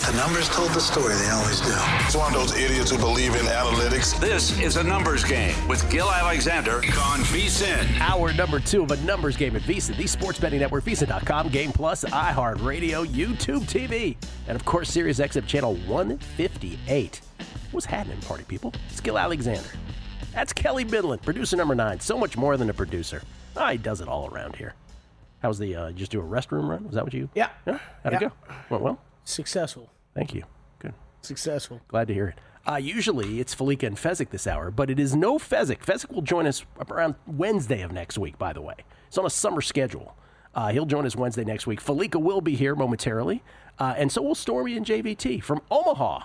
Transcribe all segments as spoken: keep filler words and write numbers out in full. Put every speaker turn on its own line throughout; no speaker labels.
The numbers told the story. They always do.
It's one of those idiots who believe in analytics.
This is a numbers game with Gil Alexander on VSiN.
Hour number two of a numbers game at VSiN, the sports betting network, VSiN dot com, Game Plus, iHeartRadio, YouTube T V, and of course, Sirius X M channel one fifty-eight. What's happening, party people? It's Gil Alexander. That's Kelly Midland, producer number nine. So much more than a producer. Oh, he does it all around here. How's the, uh, just do a restroom run? Was that what you?
Yeah.
yeah? How'd
yeah.
it go? Went well?
Successful.
Thank you. Good.
Successful.
Glad to hear it. Uh, usually it's Falika and Fezzik this hour, but it is no Fezzik. Fezzik will join us around Wednesday of next week, by the way. It's on a summer schedule. Uh, he'll join us Wednesday next week. Falika will be here momentarily, uh, and so will Stormy and J V T from Omaha.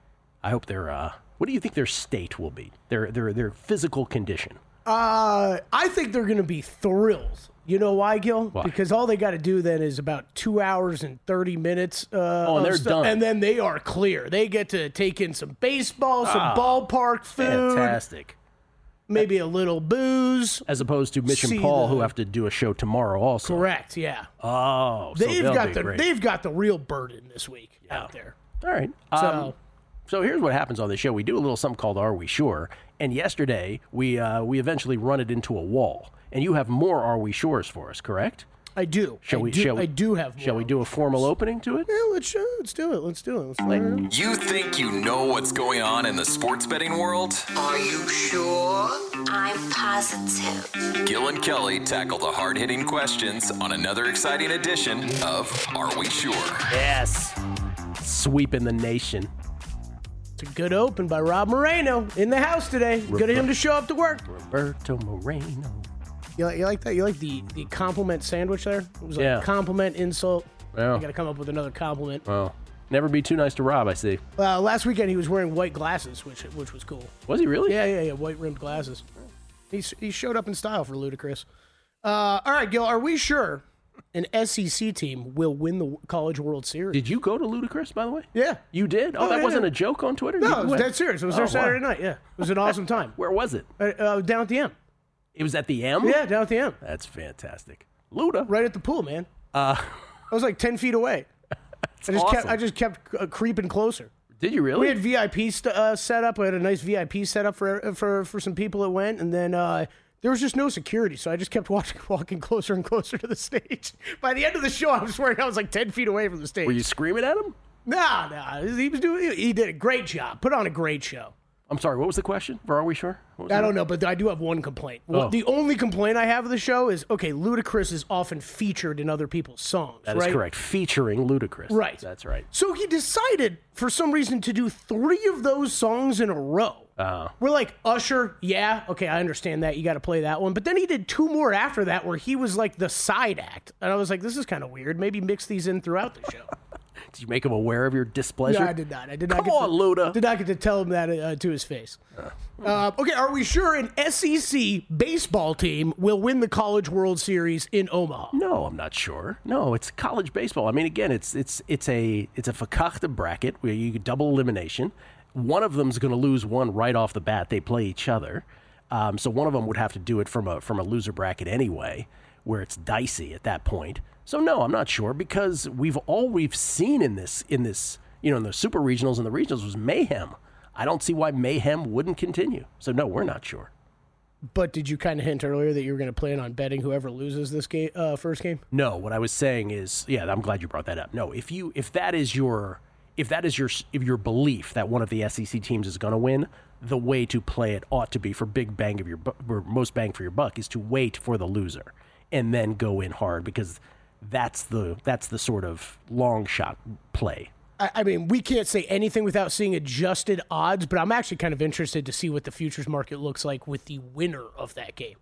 I hope they're, uh, what do you think their state will be, their their their physical condition?
Uh, I think they're going to be thrilled. You know why, Gil?
Why?
Because all they got to do then is about two hours and thirty minutes. Uh,
Oh, and they're
stuff,
done.
And then they are clear. They get to take in some baseball, some
Ah,
ballpark food,
Fantastic.
maybe a little booze.
As opposed to Mitch and
See
Paul,
the-
who have to do a show tomorrow also.
Correct, yeah.
Oh, so
They've
they'll
got
be
the
great.
they've got the real burden this week
Yeah.
out there.
All right.
So
Um, so here's what happens on the show. We do a little something called Are We Sure? And yesterday, we uh, we eventually run it into a wall. And you have more Are We Sures for us, correct?
I do.
Shall
I
we?
do,
shall we,
I do have. More
Shall we do a formal opening to it?
Yeah, let's uh, let's do it. Let's do it. Let's fire it up.
You think you know what's going on in the sports betting world?
Are you sure? I'm positive.
Gil and Kelly tackle the hard-hitting questions on another exciting edition of Are We Sure?
Yes. Sweeping the nation.
It's a good open by Rob Moreno in the house today. Good of him to show up to work.
Roberto Moreno.
You like, you like that? You like the, the compliment sandwich there? It was like
Yeah.
compliment, insult.
Yeah.
You got to come up with another compliment.
Well, never be too nice to Rob, I see.
Uh, last weekend he was wearing white glasses, which which was cool.
Was he really?
Yeah, yeah, yeah, white rimmed glasses. He he showed up in style for Ludacris. Uh, all right, Gil, are we sure an S E C team will win the College World Series?
Did you go to Ludacris, by the way?
Yeah.
You did? Oh,
Oh,
that
yeah,
wasn't
yeah.
a joke on Twitter?
No,
You
it was
went?
dead serious. It was
Oh,
there
wow.
Saturday night. Yeah, it was an awesome time.
Where was it?
Uh, uh, down at the M.
It was at the M?
Yeah, down at the M.
That's fantastic. Luda.
Right at the pool, man.
Uh,
I was like ten feet away. I just
awesome.
kept I just kept uh, creeping closer.
Did you really?
We had V I P st- uh, set up. We had a nice V I P set up for for for some people that went, and then uh, there was just no security, so I just kept walking walking closer and closer to the stage. By the end of the show, I was swearing I was like ten feet away from the stage.
Were you screaming at him?
Nah, nah. He was doing. He did a great job. Put on a great show.
I'm sorry, what was the question? For Are We Sure? What was
I
it?
don't know, but I do have one complaint.
Oh.
Well, the only complaint I have of the show is, okay, Ludacris is often featured in other people's songs,
That is
right?
correct. Featuring Ludacris.
Right.
That's right.
So he decided, for some reason, to do three of those songs in a row.
Oh.
We're like, Usher, yeah, okay, I understand that. You got to play that one. But then he did two more after that where he was like the side act. And I was like, this is kind of weird. Maybe mix these in throughout the show.
Did you make him aware of your displeasure?
No, I did not. I did not.
Come
get
on,
to,
Luda.
Did not get to tell him that uh, to his face. Uh, okay, are we sure an S E C baseball team will win the College World Series in Omaha?
No, I'm not sure. No, it's college baseball. I mean, again, it's it's it's a it's a fakakta bracket where you double elimination. One of them's going to lose one right off the bat. They play each other, um, so one of them would have to do it from a from a loser bracket anyway, where it's dicey at that point. So no, I'm not sure because we've all we've seen in this in this you know in the super regionals and the regionals was mayhem. I don't see why mayhem wouldn't continue. So no, we're not sure.
But did you kind of hint earlier that you were going to plan on betting whoever loses this game, uh, first game?
No, what I was saying is, yeah, I'm glad you brought that up. No, if you if that is your if that is your if your belief that one of the S E C teams is going to win, the way to play it ought to be for big bang of your bu- or most bang for your buck is to wait for the loser and then go in hard because that's the that's the sort of long shot play.
I, I mean, we can't say anything without seeing adjusted odds, but I'm actually kind of interested to see what the futures market looks like with the winner of that game.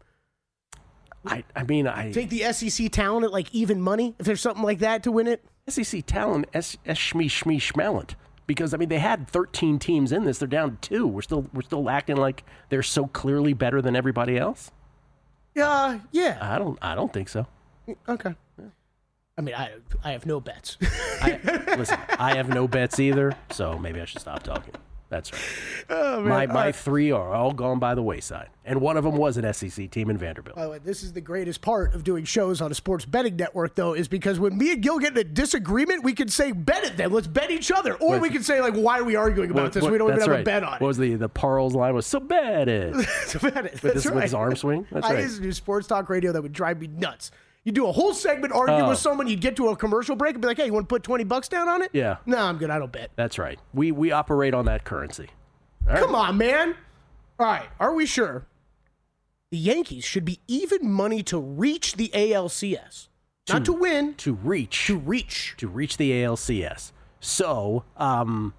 I I mean I
Take the S E C talent at like even money, if there's something like that to win it.
S E C talent S S shmee shmee schmalent. Because I mean they had thirteen teams in this, they're down to two. We're still we're still acting like they're so clearly better than everybody else.
Uh, yeah.
I don't I don't think so.
Okay. I mean, I I have no bets.
I, listen, I have no bets either, so maybe I should stop talking. That's right.
Uh, Oh, man.
my
All
my
right.
three are all gone by the wayside, and one of them was an S E C team in Vanderbilt.
By the way, this is the greatest part of doing shows on a sports betting network, though, is because when me and Gil get in a disagreement, we can say, bet it then. Let's bet each other. Or
What-
we can say, like, why are we arguing about
What-
this?
what-
we don't even
that's
have
right.
a bet on
What
it.
was the the Parles line? Was so bad it
So bet it.
with,
That's
his,
right.
with his arm swing. That's
I
right.
used to do sports talk radio that would drive me nuts. You do a whole segment arguing
Oh.
with someone, you'd get to a commercial break and be like, hey, you want to put twenty bucks down on it?
Yeah.
No, I'm good. I don't bet.
That's right. We we operate on that currency. All right.
Come on, man. All right. Are we sure the Yankees should be even money to reach the A L C S? Not to win,
To reach
to reach.
to reach the A L C S. So um,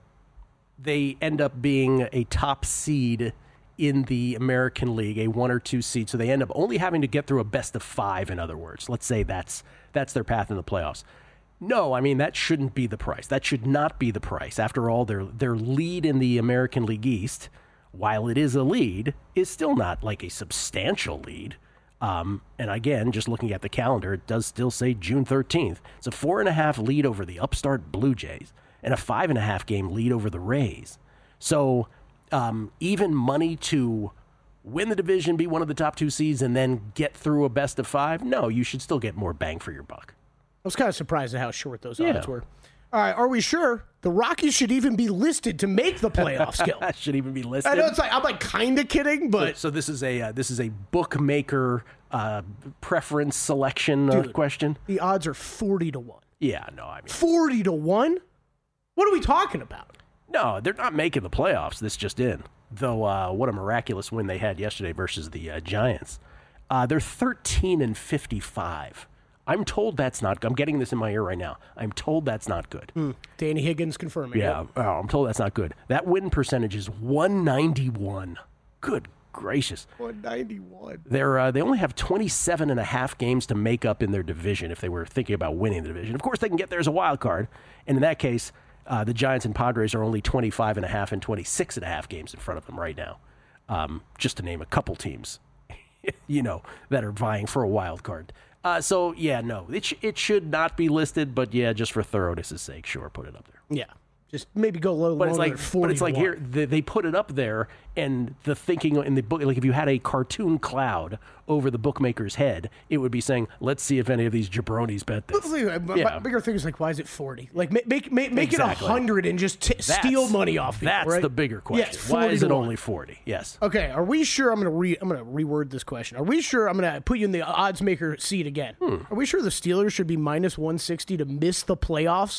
they end up being a top seed in the American League, a one or two seed. So they end up only having to get through a best of five, in other words. Let's say that's that's their path in the playoffs. No, I mean, that shouldn't be the price. That should not be the price. After all, their their lead in the American League East, while it is a lead, is still not like a substantial lead. Um, and again, just looking at the calendar, it does still say June thirteenth. It's a four and a half lead over the upstart Blue Jays and a five and a half game lead over the Rays. So um, even money to win the division, be one of the top two seeds, and then get through a best of five, no, you should still get more bang for your buck.
I was kind of surprised at how short those
Yeah.
odds were. All right, are we sure the Rockies should even be listed to make the playoffs, Gil?
That should even be listed.
I know it's like I'm like kind of kidding, but
So this is a uh, this is a bookmaker uh, preference selection uh,
Dude.
question.
the odds are forty to one.
Yeah, no, I mean,
forty to one? What are we talking about?
no, they're not making the playoffs. This just in. Though, uh, what a miraculous win they had yesterday versus the uh, Giants. Uh, they're thirteen and fifty-five. I'm told that's not. I'm getting this in my ear right now. I'm told that's not good.
Danny Higgins confirming.
Yeah,
it.
oh, I'm told that's not good. That win percentage is one ninety-one. Good gracious.
one ninety-one.
They're, uh, they only have twenty-seven and a half games to make up in their division if they were thinking about winning the division. Of course, they can get there as a wild card. And in that case, uh, the Giants and Padres are only twenty-five and a half and twenty-six and a half games in front of them right now. Um, just to name a couple teams, you know, that are vying for a wild card. Uh, so, yeah, no, it, sh- it should not be listed. But, yeah, just for thoroughness' sake, sure, put it up there.
Yeah. Just maybe go low.
But it's like,
forty
but it's like
to
here
one.
they, they put it up there, and the thinking in the book, like if you had a cartoon cloud over the bookmaker's head, it would be saying, "Let's see if any of these jabronis bet this."
But like, my-
Yeah.
my bigger thing is like, why is it forty? Like, make make make, make
Exactly.
it one hundred and just t-
That's-
steal money off people.
That's
right?
the bigger question.
Yes,
Why
forty
is
to
it
one.
only forty? Yes.
Okay, are we sure? I'm gonna re I'm gonna reword this question. Are we sure? I'm gonna put you in the odds maker seat again.
Hmm.
Are we sure the Steelers should be minus one sixty to miss the playoffs?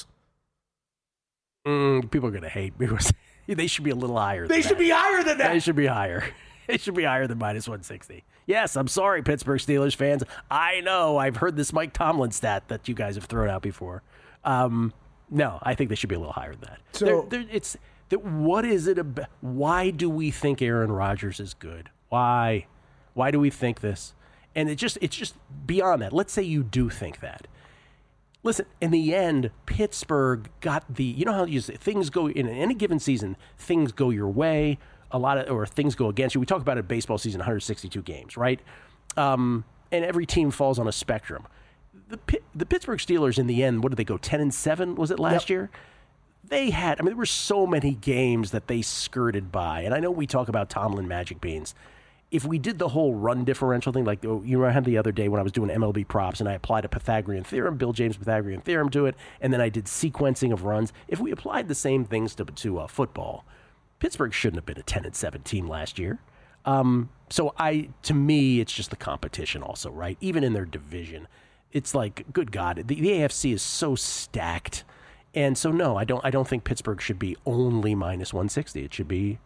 Mm, people are going to hate me. They should be a little higher.
They
than
should
that.
be higher than that.
They should be higher. They should be higher than minus one sixty. Yes, I'm sorry, Pittsburgh Steelers fans. I know I've heard this Mike Tomlin stat that you guys have thrown out before. Um, no, I think they should be a little higher than that.
So-
They're- they're- it's that. What is it about? Why do we think Aaron Rodgers is good? Why? Why do we think this? And it just it's just beyond that. Let's say you do think that. Listen, in the end, Pittsburgh got the, you know how you say, things go, in any given season, things go your way, a lot of, or things go against you. We talk about it baseball season, one hundred sixty-two games, right? Um, and every team falls on a spectrum. The Pi- the Pittsburgh Steelers, in the end, what did they go, ten and seven, was it last
Yep.
year? They had, I mean, there were so many games that they skirted by. And I know we talk about Tomlin Magic Beans. If we did the whole run differential thing, like oh, you know, I had the other day when I was doing M L B props and I applied a Pythagorean theorem, Bill James Pythagorean theorem to it, and then I did sequencing of runs. If we applied the same things to, to uh, football, Pittsburgh shouldn't have been a ten and seven team last year. Um, so I, to me, it's just the competition also, right? Even in their division, it's like, good God, the, the A F C is so stacked, and so no, I don't, I don't think Pittsburgh should be only minus one sixty. It should be.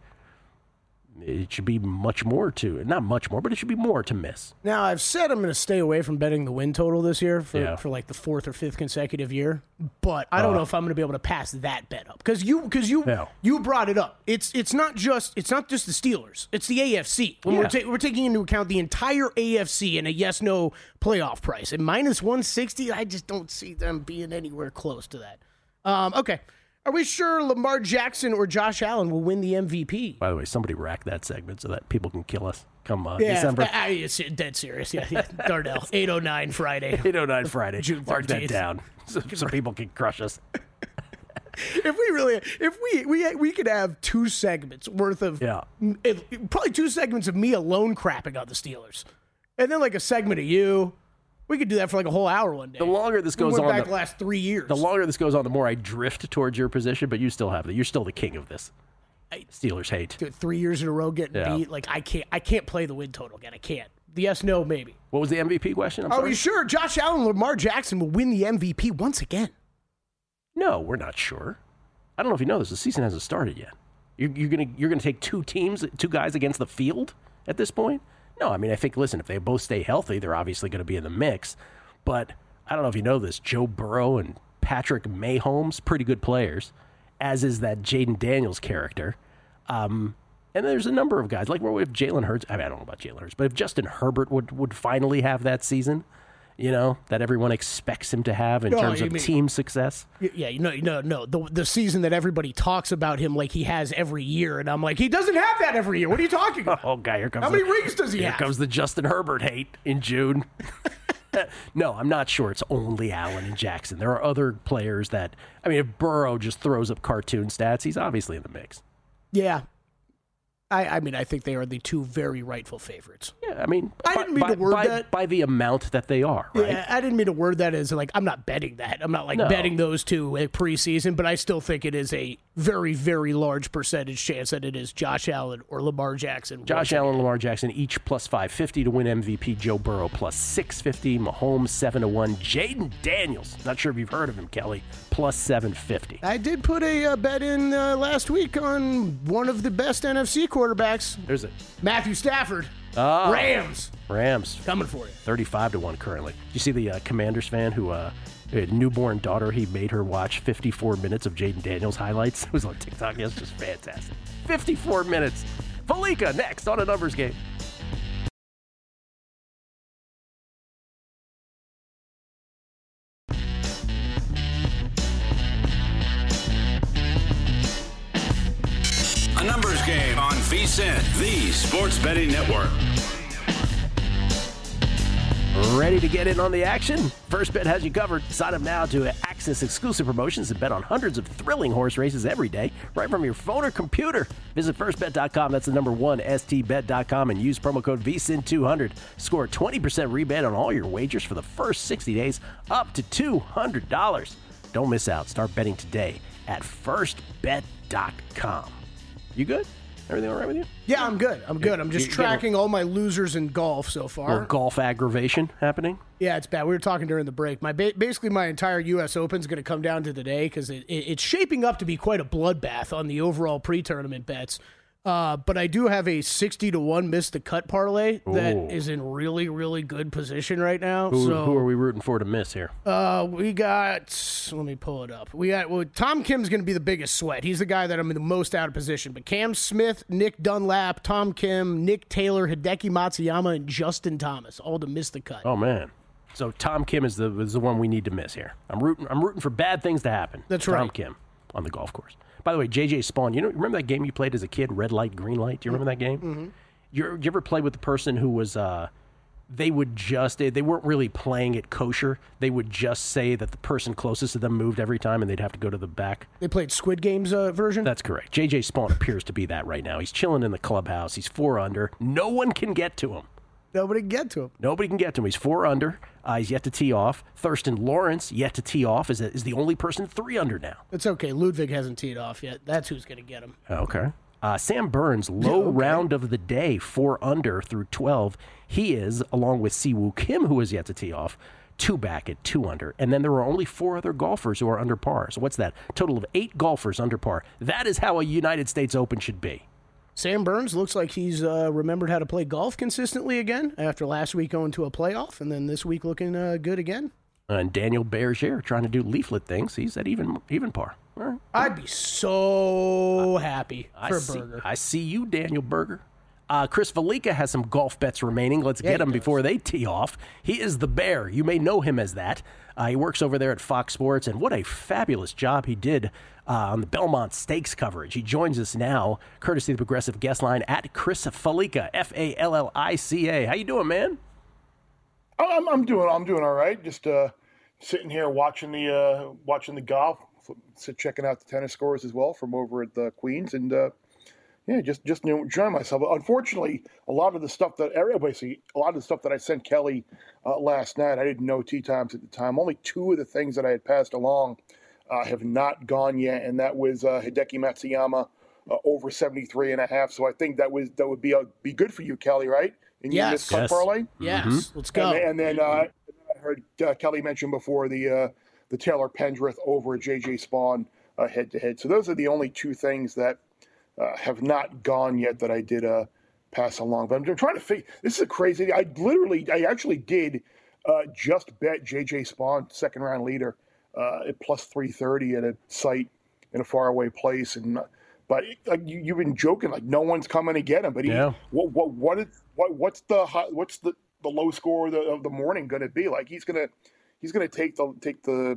It should be much more to, not much more, but it should be more to miss.
Now, I've said I'm going to stay away from betting the win total this year for,
Yeah.
for like the fourth or fifth consecutive year, but I don't
Uh.
know if I'm going to be able to pass that bet up because you because you
Yeah.
you brought it up. It's it's not just it's not just the Steelers. It's the A F C. When
Yeah.
we're ta- we're taking into account the entire A F C and a yes no playoff price. And minus one sixty, I just don't see them being anywhere close to that. Um, okay. Are we sure Lamar Jackson or Josh Allen will win the M V P?
By the way, somebody rack that segment so that people can kill us come uh,
Yeah,
December.
I, I, it's dead serious. Yeah, yeah. Darnell, eight oh nine Friday.
eight oh nine Friday.
June
Mark that
thirteenth.
down so, so people can crush us.
If we really, if we we we could have two segments worth of,
yeah,
it, probably two segments of me alone crapping on the Steelers, and then like a segment of you. We could do that for like a whole hour one day.
The longer this goes
we went
on,
back
the,
the last three years.
The longer this goes on, the more I drift towards your position. But you still have it. You're still the king of this. Steelers hate.
Dude, three years in a row getting
Yeah.
beat. Like I can't, I can't play the win total again. I can't. The yes, no, maybe.
What was the M V P question? I'm
Are
sorry.
we sure Josh Allen and Lamar Jackson will win the M V P once again?
No, we're not sure. I don't know if you know this. The season hasn't started yet. You're, you're gonna you're gonna take two teams, two guys against the field at this point. No, I mean I think. Listen, if they both stay healthy, they're obviously going to be in the mix. But I don't know if you know this. Joe Burrow and Patrick Mahomes, pretty good players, as is that Jaden Daniels character. Um, and there's a number of guys like if Jalen Hurts. I mean, I don't know about Jalen Hurts, but if Justin Herbert would would finally have that season, you know, that everyone expects him to have in
No,
terms
you
of
mean-
team success.
Yeah, no, no, no. The the season that everybody talks about him like he has every year, and I'm like, he doesn't have that every year. What are you talking about?
Oh, guy, here comes.
How
the,
many rings does he
here
have?
comes the Justin Herbert hate in June. No, I'm not sure it's only Allen and Jackson. There are other players that, I mean, if Burrow just throws up cartoon stats, he's obviously in the mix.
Yeah. I, I mean, I think they are the two very rightful favorites.
Yeah, I mean,
I
by,
didn't mean
by,
to word
by,
that.
by the amount that they are, right?
Yeah, I didn't mean to word that as like, I'm not betting that. I'm not like
No.
betting those two at preseason, but I still think it is a very, very large percentage chance that it is Josh Allen or Lamar Jackson.
Josh Allen and Lamar Jackson each plus five fifty to win M V P. Joe Burrow plus six fifty. Mahomes seven to one. Jaden Daniels, not sure if you've heard of him, Kelly, plus seven fifty.
I did put a uh, bet in uh, last week on one of the best N F C quarterbacks.
There's it.
Matthew Stafford.
Oh,
Rams.
Rams.
Coming for you.
thirty-five to one currently. You see the uh, Commanders fan who, uh, a newborn daughter, he made her watch fifty-four minutes of Jaden Daniels highlights. It was on TikTok. Yeah, it's just fantastic. fifty-four minutes. Felica next on A Numbers Game.
A Numbers Game on V S I N, the Sports Betting Network.
Ready to get in on the action? First Bet has you covered. Sign up now to access exclusive promotions and bet on hundreds of thrilling horse races every day, right from your phone or computer. Visit first bet dot com, that's the number one, S T bet dot com, and use promo code V S I N two hundred. Score a twenty percent rebate on all your wagers for the first sixty days, up to two hundred dollars. Don't miss out. Start betting today at first bet dot com. You good? Everything all right with you?
Yeah, I'm good. I'm good. I'm just
you- you
tracking all my losers in golf so
A
far.
little golf aggravation happening?
Yeah, it's bad. We were talking during the break. My ba- basically my entire U S Open is going to come down to today because it, it, it's shaping up to be quite a bloodbath on the overall pre-tournament bets. Uh, but I do have a sixty to one miss the cut parlay that
Ooh.
is in really, really good position right now.
Who,
so
who are we rooting for to miss here?
Uh, we got. Let me pull it up. We got. Well, Tom Kim's going to be the biggest sweat. He's the guy that I'm in the most out of position. But Cam Smith, Nick Dunlap, Tom Kim, Nick Taylor, Hideki Matsuyama, and Justin Thomas all to miss the cut.
Oh man! So Tom Kim is the is the one we need to miss here. I'm rooting. I'm rooting for bad things to happen.
That's
Tom
right.
Kim on the golf course. By the way, J J Spawn. You know, remember that game you played as a kid, red light, green light? Do you remember that game? Mm-hmm. You, you ever play with the person who was? Uh, they would just they, they weren't really playing it kosher. They would just say that the person closest to them moved every time, and they'd have to go to the back.
They played Squid Games uh, version.
That's correct. J J Spawn appears to be that right now. He's chilling in the clubhouse. He's four under. No one can get to him.
Nobody can get to him.
Nobody can get to him. He's four under. Uh, he's yet to tee off. Thurston Lawrence, yet to tee off, is, is the only person three under now.
It's okay. Ludwig hasn't teed off yet. That's who's going to get him.
Okay. Uh, Sam Burns, low
Okay.
round of the day, four under through twelve. He is, along with Siwoo Kim, who is yet to tee off, two back at two under. And then there are only four other golfers who are under par. So what's that? Total of eight golfers under par. That is how a United States Open should be.
Sam Burns looks like he's uh, remembered how to play golf consistently again after last week going to a playoff, and then this week looking uh, good again.
And Daniel Berger trying to do leaflet things. He's at even even par. All right.
I'd be so happy
I
for
see,
Berger.
I see you, Daniel Berger. Uh, Chris Felica has some golf bets remaining. Let's
Yeah,
get
he
him
does.
before they tee off. He is the Bear. You may know him as that. Uh, he works over there at Fox Sports, and what a fabulous job he did uh, on the Belmont Stakes coverage. He joins us now, courtesy of the Progressive Guest Line, at Chris Felica, F A L L I C A. How you doing, man?
I'm I'm doing I'm doing all right. Just uh, sitting here watching the uh, watching the golf. sit checking out the tennis scores as well from over at the Queens, and uh, yeah, just just you know, enjoying myself. Unfortunately, a lot of the stuff that everybody see, a lot of the stuff that I sent Kelly uh, last night, I didn't know tee times at the time. Only two of the things that I had passed along uh, have not gone yet, and that was uh, Hideki Matsuyama uh, over seventy-three and a half. So I think that was that would be a, be good for you, Kelly, right? In your
Yes.
cut
Yes.
parlay.
Yes,
Mhm.
let's go.
And, and then uh, I heard uh, Kelly mention before the uh, the Taylor Pendrith over J J Spawn uh, head to head. So those are the only two things that uh, have not gone yet that I did uh, pass along. But I'm, I'm trying to figure. This is a crazy. I literally, I actually did uh, just bet J J Spawn second round leader uh, at plus three thirty at a site in a faraway place, and. Uh, But like you, you've been joking, like no one's coming to get him. But he,
Yeah.
what, what, what is, what, what's the, high, what's the, the low score of the, of the morning going to be? Like he's gonna, he's gonna take the, take the,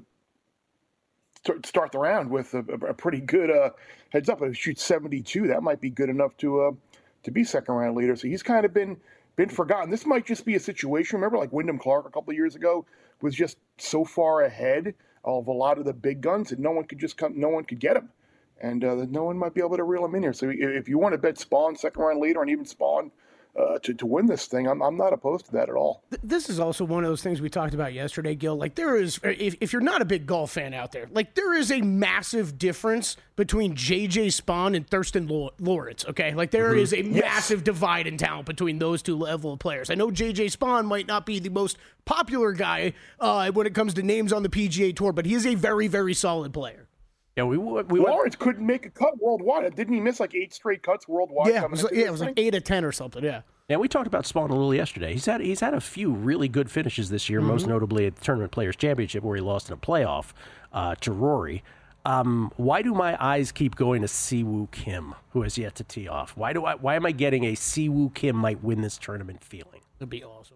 start the round with a, a pretty good uh, heads up. If he shoots seventy-two, that might be good enough to, uh, to be second round leader. So he's kind of been, been forgotten. This might just be a situation. Remember, like Wyndham Clark a couple of years ago was just so far ahead of a lot of the big guns that no one could just come, no one could get him. And uh, no one might be able to reel him in here. So if you want to bet Spawn, second round leader, and even Spawn uh, to, to win this thing, I'm, I'm not opposed to that at all.
This is also one of those things we talked about yesterday, Gil. Like there is, if, if you're not a big golf fan out there, like there is a massive difference between J J Spawn and Thurston Lawrence, okay? Like there
Mm-hmm.
is a massive divide in talent between those two level of players. I know J J Spawn might not be the most popular guy uh, when it comes to names on the P G A Tour, but he is a very, very solid player.
Yeah, we we
Lawrence couldn't make a cut worldwide. Didn't he miss like eight straight cuts worldwide?
Yeah, it was, like, yeah, it was like eight or ten or something. Yeah.
Yeah, we talked about Spawn a little yesterday. He's had he's had a few really good finishes this year, mm-hmm. most notably at the Tournament Players Championship where he lost in a playoff uh, to Rory. Um, why do my eyes keep going to Siwoo Kim, who has yet to tee off? Why do I? Why am I getting a Siwoo Kim might win this tournament feeling?
That'd be awesome.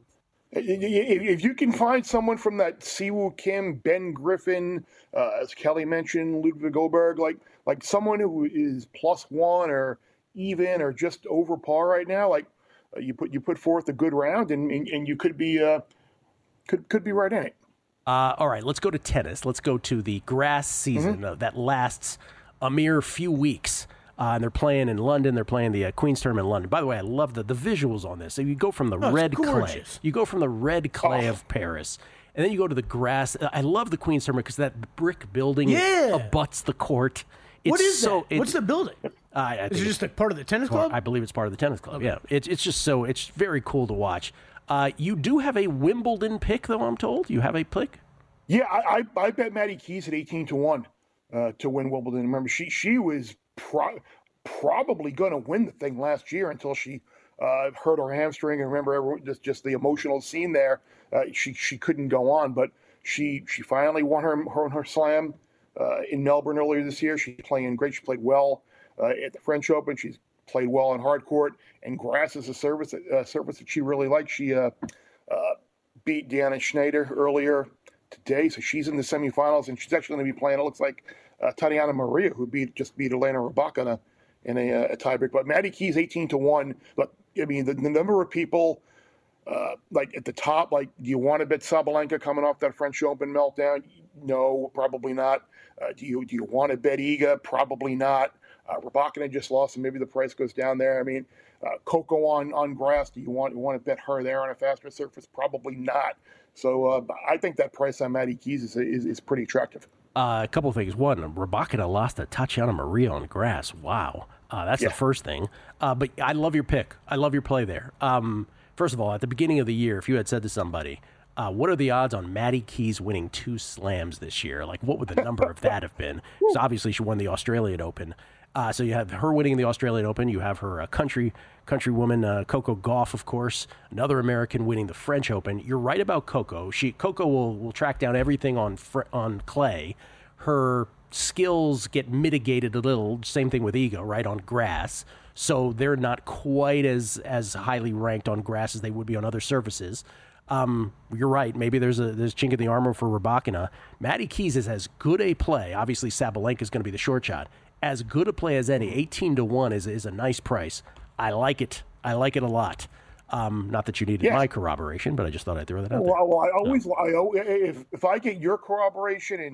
If you can find someone from that Siwoo Kim, Ben Griffin, uh, as Kelly mentioned, Ludwig Goldberg, like like someone who is plus one or even or just over par right now, like uh, you put you put forth a good round and and, and you could be uh, could could be right in it.
Uh, all right, let's go to tennis. Let's go to the grass season mm-hmm. uh, that lasts a mere few weeks. Uh, and they're playing in London. They're playing the uh, Queen's Tournament in London. By the way, I love the, the visuals on this. So you go from the
oh,
red clay. You go from the red clay oh. of Paris. And then you go to the grass. I love the Queen's Tournament because that brick building
yeah.
abuts the court. It's
what is
so,
that?
it,
What's the building?
Uh, I
is it just a part of the tennis club?
I believe it's part of the tennis club,
okay.
yeah. It's, it's just so, it's very cool to watch. Uh, you do have a Wimbledon pick, though, I'm told. You have a pick?
Yeah, I, I, I bet Maddie Keys at eighteen to one uh, to win Wimbledon. Remember, she, she was... Pro- probably going to win the thing last year until she uh, hurt her hamstring. And remember, everyone, just just the emotional scene there. Uh, she she couldn't go on, but she she finally won her her, her slam uh, in Melbourne earlier this year. She's playing great. She played well uh, at the French Open. She's played well on hard court, and grass is a service uh, surface that she really likes. She uh, uh, beat Deanna Schneider earlier today, so she's in the semifinals, and she's actually going to be playing. It looks like uh, Tatiana Maria, who beat just beat Elena Rybakina in a, a tiebreak. But Maddie Keys eighteen to one. But I mean, the, the number of people uh, like at the top, like, do you want to bet Sabalenka coming off that French Open meltdown? No, probably not. Uh, do you do you want to bet Iga? Probably not. Uh, Rybakina just lost, and maybe the price goes down there. I mean, uh, Coco on, on grass. Do you want you want to bet her there on a faster surface? Probably not. So uh, I think that price on Maddie Keys is is, is pretty attractive.
Uh, a couple of things. One, Rybakina lost to Tatiana Maria on grass. Wow. Uh, that's yeah. the first thing. Uh, but I love your pick. I love your play there. Um, first of all, at the beginning of the year, if you had said to somebody, uh, what are the odds on Maddie Keys winning two slams this year? Like, what would the number of that have been? Because obviously she won the Australian Open. Uh, so you have her winning the Australian Open. You have her uh, country country woman, uh, Coco Gauff, of course, another American winning the French Open. You're right about Coco. She Coco will, will track down everything on fr- on clay. Her skills get mitigated a little. Same thing with Iga, right, on grass. So they're not quite as as highly ranked on grass as they would be on other surfaces. Um, you're right. Maybe there's a there's chink in the armor for Rybakina. Maddie Keys is as good a play. Obviously, Sabalenka is going to be the short shot. As good a play as any. eighteen to one is is a nice price. I like it. I like it a lot. Um, not that you needed yes. my corroboration, but I just thought I'd throw that out
well,
there.
Well, I always, no. I if if I get your corroboration and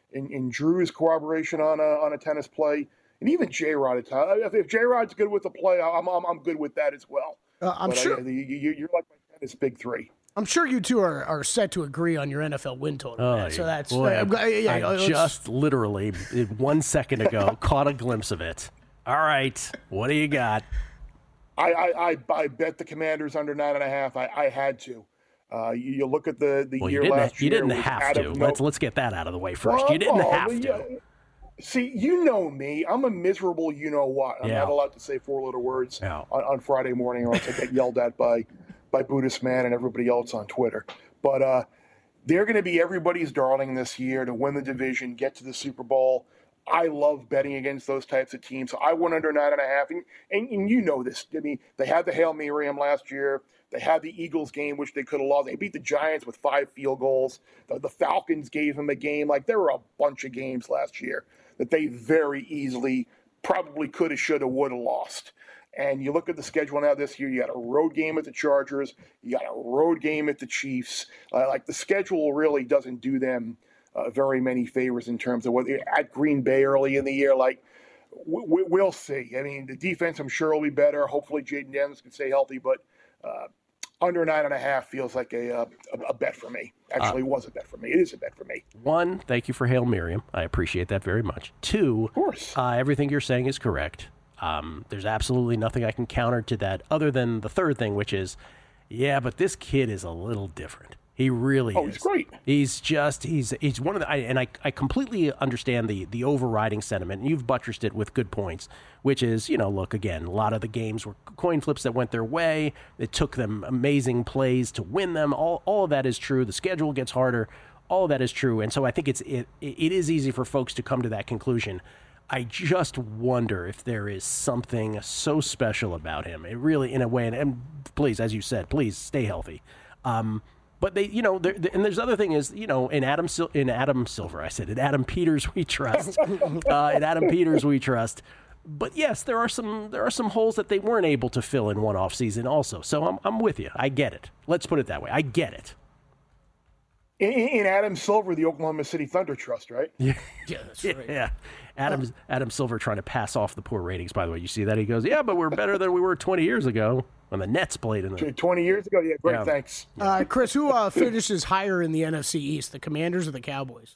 in, in Drew's corroboration on a, on a tennis play, and even J-Rod at times. If, if J-Rod's good with the play, I'm, I'm, I'm good with that as well.
Uh, I'm
but
sure.
I, you, you're like my tennis big three.
I'm sure you two are, are set to agree on your N F L win total.
Oh,
man. So that's
boy,
uh,
I,
yeah,
I
let's-
just literally one second ago caught a glimpse of it. All right, what do you got?
I, I, I, I bet the Commanders under nine and a half. I, I had to. Uh, you, you look at the, the
Well,
year
you didn't,
last
you
year.
didn't
with
have
Adam
to.
No-
Let's let's get that out of the way first.
Well,
you didn't
well,
have
but
to.
yeah, see, you know me. I'm a miserable you know what. I'm
Yeah.
not allowed to say four little words
Yeah.
on, on Friday morning, or else I get yelled at by, by Buddhist Man and everybody else on Twitter. But uh, they're going to be everybody's darling this year to win the division, get to the Super Bowl. I love betting against those types of teams. So I went under nine and a half, and, and, and you know this. I mean, they had the Hail Miriam last year. They had the Eagles game, which they could have lost. They beat the Giants with five field goals. The, the Falcons gave them a game. Like, there were a bunch of games last year that they very easily probably could have, should have, would have lost. And you look at the schedule now this year, you got a road game at the Chargers. You got a road game at the Chiefs. Uh, like, the schedule really doesn't do them uh, very many favors in terms of whether at Green Bay early in the year. Like, we, we'll see. I mean, the defense, I'm sure, will be better. Hopefully, Jaden Daniels can stay healthy, but uh, under nine and a half feels like a, uh, a, a bet for me. Actually, uh, was a bet for me. It is a bet for me.
One, thank you for Hail Miriam. I appreciate that very much. Two,
of course.
Uh, everything you're saying is correct. Um, there's absolutely nothing I can counter to that other than the third thing, which is, yeah, but this kid is a little different. He really
oh,
is.
he's great.
He's just, he's he's one of the, I, and I, I completely understand the, the overriding sentiment, and you've buttressed it with good points, which is, you know, look, again, a lot of the games were coin flips that went their way. It took them amazing plays to win them. All all of that is true. The schedule gets harder. All of that is true. And so I think it's it, it is easy for folks to come to that conclusion. I just wonder if there is something so special about him. It really, in a way, and, and please, as you said, please stay healthy. Um, but they, you know, and there's other thing is, you know, in Adam Sil- in Adam Silver, I said, in Adam Peters we trust. uh, in Adam Peters we trust. But yes, there are some there are some holes that they weren't able to fill in one off season also. So I'm I'm with you. I get it. Let's put it that way. I get it.
In, in Adam Silver, the Oklahoma City Thunder trust, right?
Yeah,
yeah, that's right.
Yeah, Adam Adam Silver trying to pass off the poor ratings. By the way, you see that he goes, yeah, but we're better than we were twenty years ago when the Nets played in the
twenty years ago. Yeah, great.
Yeah.
Thanks,
uh, Chris. Who uh, finishes higher in the N F C East, the Commanders or the Cowboys?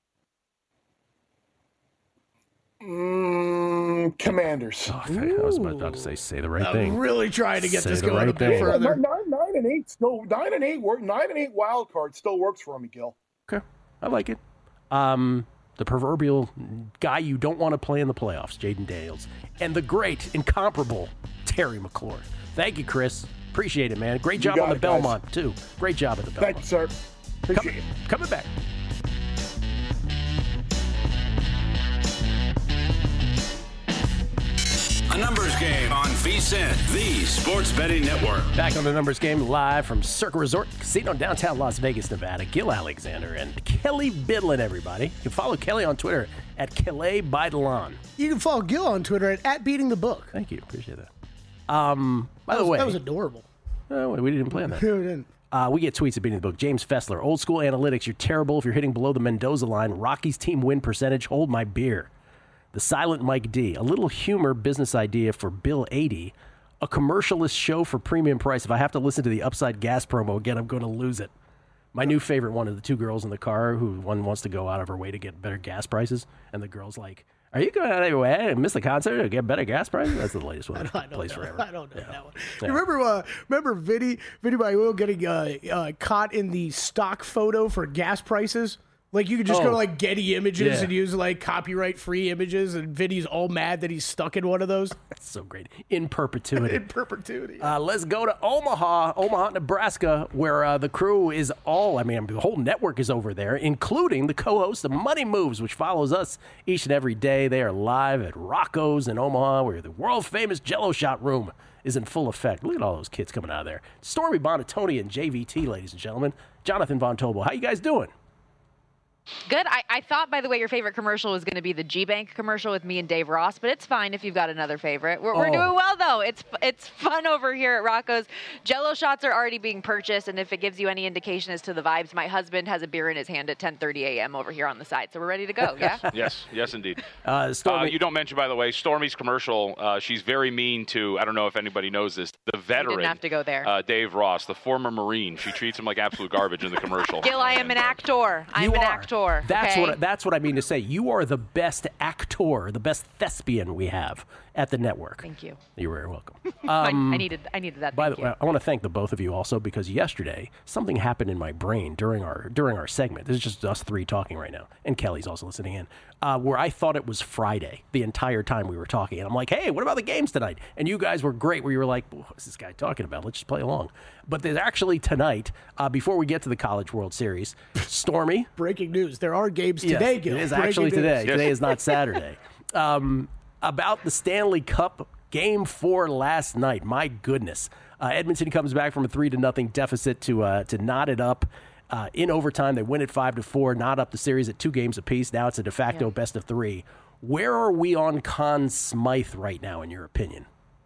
Mm, Commanders.
Oh, I was about to say, say the right
I'm
thing.
really trying to get
Say
this
the
going
right
a bit
thing.
further.
Nine, nine and eight still nine and eight work. Nine and eight wild card still works for me, Gil.
Okay, I like it. Um, the proverbial guy you don't want to play in the playoffs, Jaden Daniels, and the great, incomparable Terry McLaurin. Thank you, Chris. Appreciate it, man. Great job on the
it,
Belmont,
guys.
too. Great job at the Belmont.
Thank you, sir. Appreciate
Come,
it.
coming back.
A numbers game on VSiN, the sports betting network.
Back on the numbers game live from Circa Resort Casino, downtown Las Vegas, Nevada. Gil Alexander and Kelly Bidlin, everybody. You can follow Kelly on Twitter at Kelly Bidlin.
You can follow Gil on Twitter at, at Beating the Book.
Thank you. Appreciate that. Um, by
That
the
was,
way,
that was adorable.
oh, we didn't plan that.
No, we didn't.
Uh, we get tweets at Beating the Book. James Fessler, old school analytics. You're terrible if you're hitting below the Mendoza line. Rockies team win percentage. Hold my beer. The Silent Mike D. A little humor business idea for Bill eighty. A commercialist show for premium price. If I have to listen to the Upside Gas promo again, I'm going to lose it. My new favorite one is the two girls in the car who one wants to go out of her way to get better gas prices. And the girl's like, are you going out of your way and miss the concert to get better gas prices? That's the latest one.
I don't, I don't
Plays
know.
forever.
I don't know
Yeah.
that one.
Yeah.
You remember, uh, remember Vinny, Vinny Manuel getting uh, uh, caught in the stock photo for gas prices? Like, you could just
Oh.
go to, like, Getty Images
Yeah.
and use, like, copyright-free images, and Vinny's all mad that he's stuck in one of those.
That's so great. In perpetuity.
In perpetuity.
Uh, let's go to Omaha, Omaha, Nebraska, where uh, the crew is all, I mean, the whole network is over there, including the co-host of Money Moves, which follows us each and every day. They are live at Rocco's in Omaha, where the world-famous Jello Shot Room is in full effect. Look at all those kids coming out of there. Stormy Bonatoni and J V T, ladies and gentlemen. Jonathan Von Tobel, how you guys doing?
Good. I, I thought, by the way, your favorite commercial was going to be the G-Bank commercial with me and Dave Ross, but it's fine if you've got another favorite. We're, oh. we're doing well, though. It's it's fun over here at Rocco's. Jell-O shots are already being purchased, and if it gives you any indication as to the vibes, my husband has a beer in his hand at ten thirty a.m. over here on the side, so we're ready to go, yeah?
yes, yes, indeed.
Uh, Stormy.
Uh, you don't mention, by the way, Stormy's commercial, uh, she's very mean to, I don't know if anybody knows this, the veteran.
You didn't have to go there.
Uh, Dave Ross, the former Marine. She treats him like absolute garbage in the commercial.
Gil, I am an actor. I'm
you
an
are.
actor.
That's
okay?
what that's what I mean to say. You are the best actor, the best thespian we have at the network.
Thank you.
You're very welcome.
Um, I, I needed I needed that.
By
Thank
the
you.
way, I want to thank the both of you also because yesterday something happened in my brain during our during our segment. This is just us three talking right now, and Kelly's also listening in. Uh, where I thought it was Friday the entire time we were talking, and I'm like, "Hey, what about the games tonight?" And you guys were great. Where you were like, "What's this guy talking about? Let's just play along." But there's actually tonight, uh, before we get to the College World Series, Stormy.
Breaking news: there are games today.
Yes,
Gil.
it is
Breaking
actually
news.
today.
Yes.
Today is not Saturday. um, about the Stanley Cup Game Four last night. My goodness, uh, Edmonton comes back from a three to nothing deficit to uh, to knot it up. Uh, in overtime, they win it five to four, knot up the series at two games apiece. Now it's a de facto yeah. best of three. Where are we on Conn Smythe right now, in your opinion?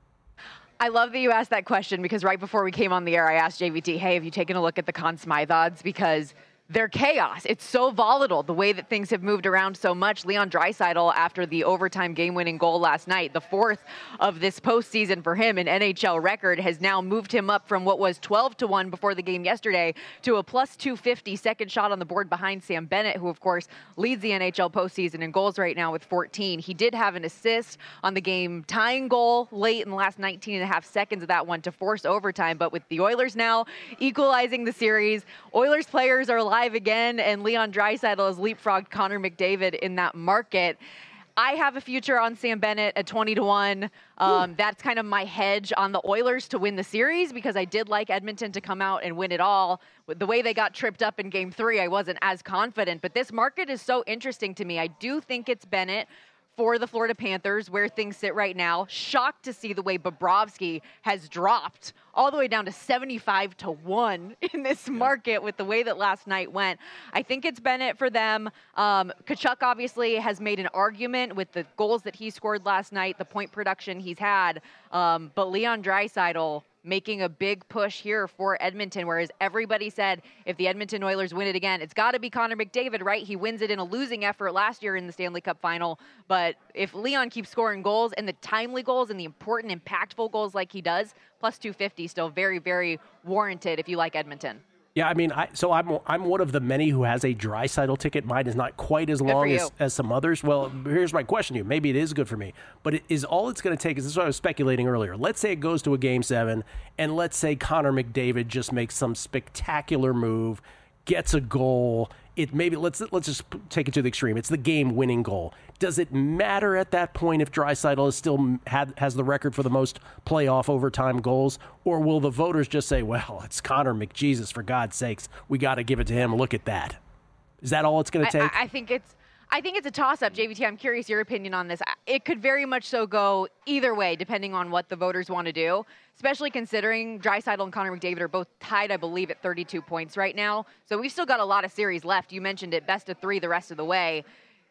I love that you asked that question because right before we came on the air, I asked J V T, hey, have you taken a look at the Conn Smythe odds? Because they're chaos. It's so volatile, the way that things have moved around so much. Leon Draisaitl, after the overtime game-winning goal last night, the fourth of this postseason for him, an N H L record, has now moved him up from what was twelve to one before the game yesterday to a plus two fifty second shot on the board behind Sam Bennett, who, of course, leads the N H L postseason in goals right now with fourteen. He did have an assist on the game-tying goal late in the last nineteen and a half seconds of that one to force overtime, but with the Oilers now equalizing the series, Oilers players are alive again, and Leon Draisaitl has leapfrogged Connor McDavid in that market. I have a future on Sam Bennett at twenty to one. Um, that's kind of my hedge on the Oilers to win the series because I did like Edmonton to come out and win it all. With the way they got tripped up in game three, I wasn't as confident, but this market is so interesting to me. I do think it's Bennett for the Florida Panthers, where things sit right now. Shocked to see the way Bobrovsky has dropped all the way down to seventy-five to one in this market with the way that last night went. I think it's Bennett for them. Um, Tkachuk obviously has made an argument with the goals that he scored last night, the point production he's had. Um, but Leon Draisaitl making a big push here for Edmonton, whereas everybody said if the Edmonton Oilers win it again, it's got to be Connor McDavid, right? He wins it in a losing effort last year in the Stanley Cup final. But if Leon keeps scoring goals and the timely goals and the important, impactful goals like he does, plus two fifty still very, very warranted if you like Edmonton.
Yeah, I mean, I, so I'm I'm one of the many who has a Draisaitl ticket. Mine is not quite as long as, as some others. Well, here's my question to you. Maybe it is good for me, but it is all it's going to take is this is what I was speculating earlier. Let's say it goes to a game seven, and let's say Connor McDavid just makes some spectacular move, gets a goal. It maybe let's let's just take it to the extreme. It's the game-winning goal. Does it matter at that point if Draisaitl is still had, has the record for the most playoff overtime goals, or will the voters just say, "Well, it's Connor McJesus, for God's sakes, we got to give it to him. Look at that." Is that all it's going to take?
I, I think it's. I think it's a toss-up, J V T. I'm curious your opinion on this. It could very much so go either way, depending on what the voters want to do, especially considering Draisaitl and Connor McDavid are both tied, I believe, at thirty-two points right now. So we've still got a lot of series left. You mentioned it, best of three the rest of the way.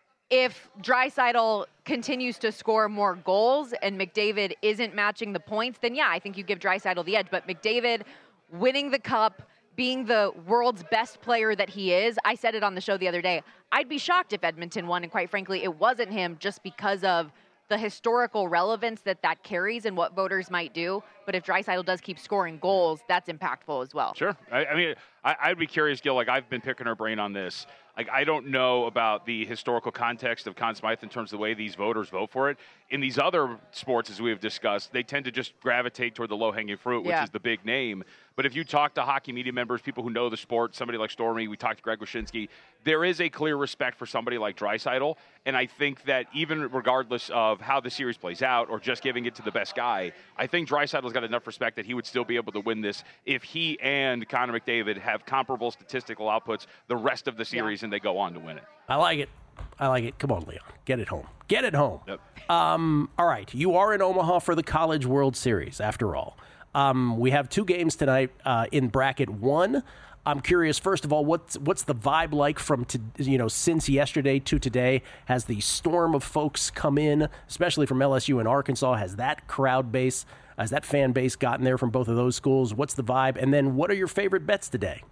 If Draisaitl continues to score more goals and McDavid isn't matching the points, then yeah, I think you give Draisaitl the edge. But McDavid winning the cup, being the world's best player that he is, I said it on the show the other day, I'd be shocked if Edmonton won, and quite frankly, it wasn't him just because of the historical relevance that that carries and what voters might do. But if Draisaitl does keep scoring goals, that's impactful as well.
Sure. I, I mean, I, I'd be curious, Gil, like I've been picking her brain on this. Like, I don't know about the historical context of Conn Smythe in terms of the way these voters vote for it. In these other sports, as we have discussed, they tend to just gravitate toward the low-hanging fruit,
yeah.
which is the big name. But if you talk to hockey media members, people who know the sport, somebody like Stormy, we talked to Greg Wyshynski, there is a clear respect for somebody like Draisaitl. And I think that even regardless of how the series plays out or just giving it to the best guy, I think Draisaitl's got enough respect that he would still be able to win this if he and Connor McDavid have comparable statistical outputs the rest of the series yeah. and they go on to win it.
I like it. I like it. Come on, Leon. Get it home. Get it home.
Yep.
Um, all right. You are in Omaha for the College World Series, after all. Um, we have two games tonight uh, in bracket one. I'm curious, first of all, what's what's the vibe like from to, you know since yesterday to today? Has the storm of folks come in, especially from L S U and Arkansas? Has that crowd base, has that fan base gotten there from both of those schools? What's the vibe? And then what are your favorite bets today?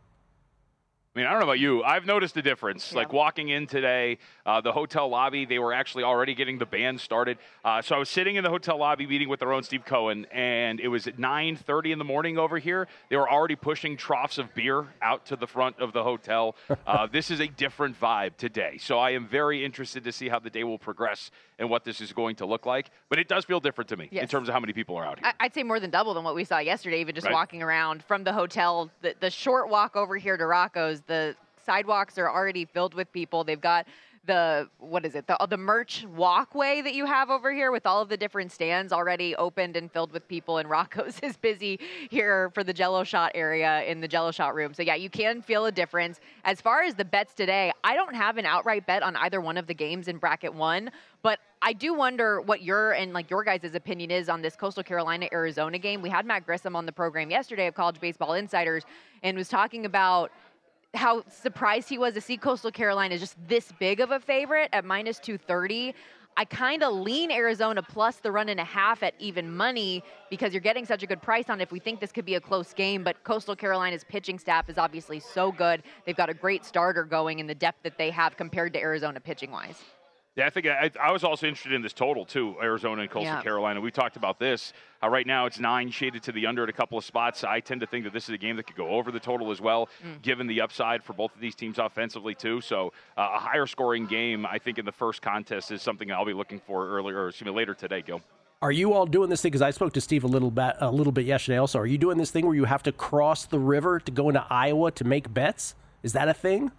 I mean, I don't know about you. I've noticed a difference. Yeah. Like walking in today, uh, the hotel lobby, they were actually already getting the band started. Uh, so I was sitting in the hotel lobby meeting with our own Steve Cohen, and it was at nine thirty in the morning over here. They were already pushing troughs of beer out to the front of the hotel. Uh, this is a different vibe today. So I am very interested to see how the day will progress and what this is going to look like. But it does feel different to me yes. in terms of how many people are out here.
I'd say more than double than what we saw yesterday, even just
right.
walking around from the hotel. The, the short walk over here to Rocco's, the sidewalks are already filled with people. They've got the, what is it, the, the merch walkway that you have over here with all of the different stands already opened and filled with people, and Rocco's is busy here for the Jello Shot area in the Jello Shot room. So yeah, you can feel a difference. As far as the bets today, I don't have an outright bet on either one of the games in bracket one, but I do wonder what your and like your guys' opinion is on this Coastal Carolina-Arizona game. We had Matt Grissom on the program yesterday of College Baseball Insiders and was talking about how surprised he was to see Coastal Carolina just this big of a favorite at minus two thirty. I kind of lean Arizona plus the run and a half at even money because you're getting such a good price on it if we think this could be a close game. But Coastal Carolina's pitching staff is obviously so good. They've got a great starter going in the depth that they have compared to Arizona pitching-wise.
Yeah, I think I, I was also interested in this total, too, Arizona and Coastal
yeah.
Carolina. We talked about this. Uh, right now, it's nine shaded to the under at a couple of spots. I tend to think that this is a game that could go over the total as well, mm. given the upside for both of these teams offensively, too. So uh, a higher scoring game, I think, in the first contest is something I'll be looking for earlier, or excuse me, later today, Gil.
Are you all doing this thing? Because I spoke to Steve a little bit, a little bit yesterday also. Are you doing this thing where you have to cross the river to go into Iowa to make bets? Is that a thing?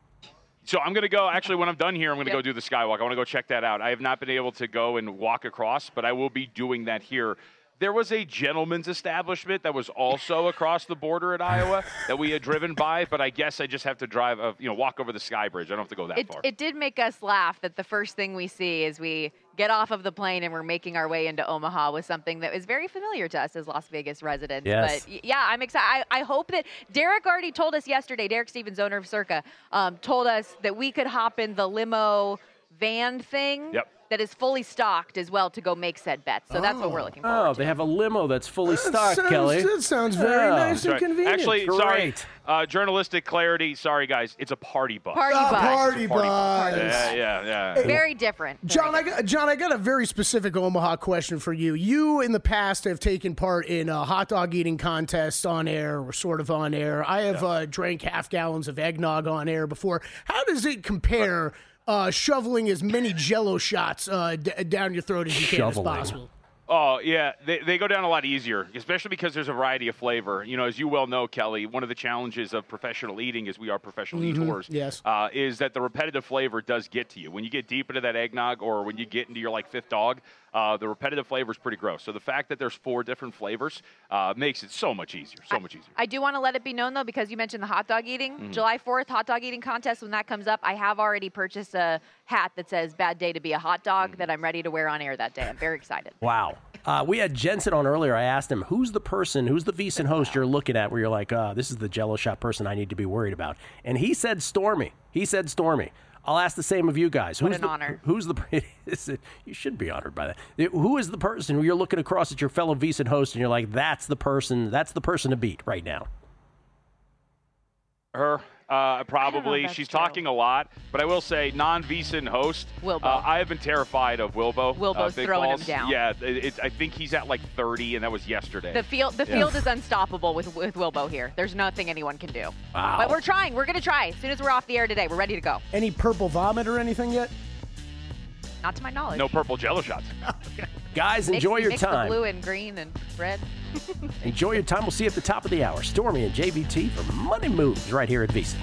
So I'm going to go, actually, when I'm done here, I'm going to
yep.
go do the Skywalk. I want to go check that out. I have not been able to go and walk across, but I will be doing that here. There was a gentleman's establishment that was also across the border at Iowa that we had driven by, but I guess I just have to drive, uh, you know, walk over the Sky Bridge. I don't have to go that
it,
far.
It did make us laugh that the first thing we see is we get off of the plane and we're making our way into Omaha with something that is very familiar to us as Las Vegas residents.
Yes.
But yeah, I'm excited. I, I hope that Derek already told us yesterday, Derek Stevens, owner of Circa, um, told us that we could hop in the limo van thing.
Yep.
That is fully stocked as well to go make said bets. So oh. that's what we're looking for.
Oh, they have a limo that's fully stocked,
that sounds,
Kelly.
That sounds very
yeah.
nice and
right.
convenient.
Actually,
Great.
sorry, uh, journalistic clarity. Sorry, guys. It's a party bus.
Party
uh,
bus.
Party,
party
bus.
bus. Yeah, yeah, yeah.
Very different. Very
John,
different.
I got, John, I got a very specific Omaha question for you. You, in the past, have taken part in a hot dog eating contest on air, or sort of on air. I have yeah. uh, drank half gallons of eggnog on air before. How does it compare uh, shoveling as many Jello shots uh, d- down your throat as you can as possible?
Oh, yeah, they, they go down a lot easier, especially because there's a variety of flavor. You know, as you well know, Kelly, one of the challenges of professional eating, as we are professional
mm-hmm.
eaters,
yes.
uh, is that the repetitive flavor does get to you. When you get deep into that eggnog or when you get into your, like, fifth dog, uh, the repetitive flavor is pretty gross. So the fact that there's four different flavors uh, makes it so much easier, so
I,
much easier.
I do want to let it be known, though, because you mentioned the hot dog eating.
Mm-hmm.
July fourth, hot dog eating contest, when that comes up, I have already purchased a hat that says bad day to be a hot dog mm-hmm. that I'm ready to wear on air that day. I'm very excited.
Wow. Uh, we had Jensen on earlier. I asked him, who's the person, who's the VEASAN host you're looking at where you're like, uh, this is the Jello Shot person I need to be worried about? And he said Stormy. He said Stormy. I'll ask the same of you guys.
What
Who's
an
the,
honor.
Who's the you should be honored by that. Who is the person who you're looking across at your fellow VEASAN host and you're like, that's the person, that's the person to beat right now?
Her. Uh, probably. She's
true.
talking a lot, but I will say non-VEASAN host.
Wilbo.
Uh, I have been terrified of Wilbo.
Wilbo's
uh,
throwing
balls.
him down.
Yeah, it, it, I think he's at like thirty, and that was yesterday.
The field, the
yeah.
field is unstoppable with with Wilbo here. There's nothing anyone can do.
Wow.
But we're trying. We're going to try. As soon as we're off the air today, we're ready to go.
Any purple vomit or anything yet?
Not to my knowledge.
No purple Jello shots.
Guys,
mix,
enjoy your
mix
time.
The blue and green and red.
Enjoy your time. We'll see you at the top of the hour. Stormy and J V T for Money Moves right here at VEASAN.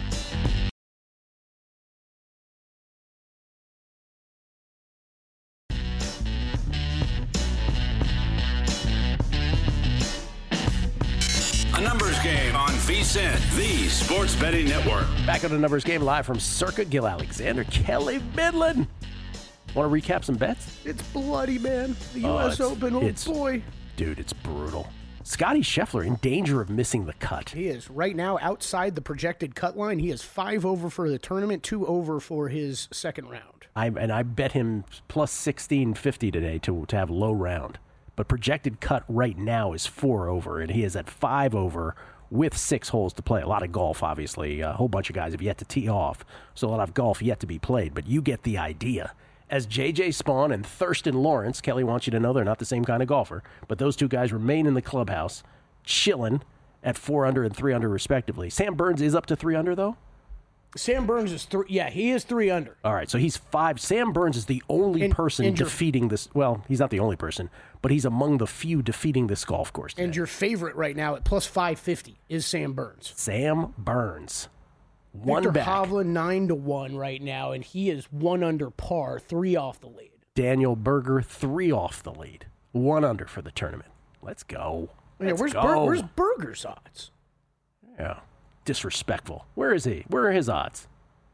A numbers game on VEASAN, the sports betting network.
Back on the numbers game live from Circa. Gil Alexander, Kelly Midland. Want to recap some bets?
It's bloody, man. The
Oh,
U S
it's-
Open, oh
it's-
boy.
Dude, it's brutal. Scotty Scheffler in danger of missing the cut.
He is right now outside the projected cut line. He is five over for the tournament, two over for his second round.
I, and I bet him plus sixteen fifty today to, to have low round. But projected cut right now is four over, and he is at five over with six holes to play. A lot of golf, obviously. A whole bunch of guys have yet to tee off, so a lot of golf yet to be played. But you get the idea. As J J Spawn and Thurston Lawrence, Kelly wants you to know they're not the same kind of golfer, but those two guys remain in the clubhouse, chilling at four under and three under respectively. Sam Burns is up to three under, though?
Sam Burns is three. Yeah, he is three under.
All right, so he's five. Sam Burns is the only
and,
person
and
defeating this. Well, he's not the only person, but he's among the few defeating this golf course today.
And your favorite right now at plus five fifty is Sam Burns.
Sam Burns. One
Victor
back.
Hovland nine to one right now, and he is one under par, three off the lead.
Daniel Berger, three off the lead. One under for the tournament. Let's go.
Yeah,
Let's
where's,
go.
Ber- where's Berger's odds?
Yeah. Disrespectful. Where is he? Where are his odds?